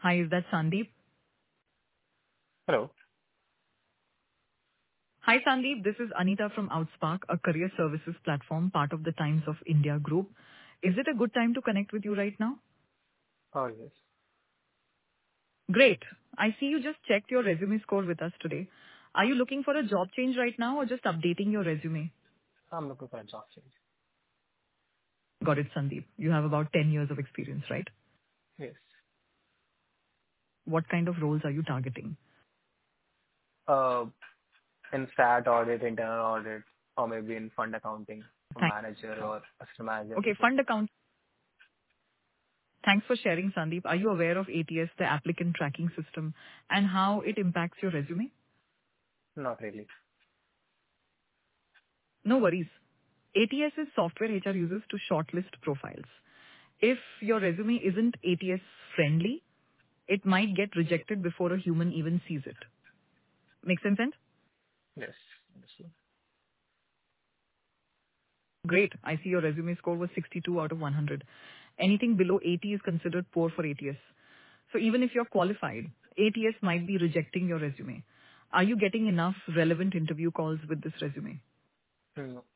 Hi, is that Sandeep? Hello. Hi, Sandeep. This is Anita from Outspark, a career services platform, part of the Times of India group. Is it a good time to connect with you right now? Oh, yes. Great. I see you just checked your resume score with us today. Are you looking for a job change right now or just updating your resume? I'm looking for a job change. Got it, Sandeep. You have about 10 years of experience, right? Yes. What kind of roles are you targeting? Uh, in stat audit, internal audit, or maybe in fund accounting, a Thanks. manager or assistant manager. Okay, fund account. Thanks for sharing, Sandeep. Are you aware of ATS, the applicant tracking system, and how it impacts your resume? Not really. No worries. ATS is software HR uses to shortlist profiles. If your resume isn't ATS friendly, it might get rejected before a human even sees it. Make sense? Yes. Understood. Great. I see your resume score was 62 out of 100. Anything below 80 is considered poor for ATS. So even if you're qualified, ATS might be rejecting your resume. Are you getting enough relevant interview calls with this resume? No.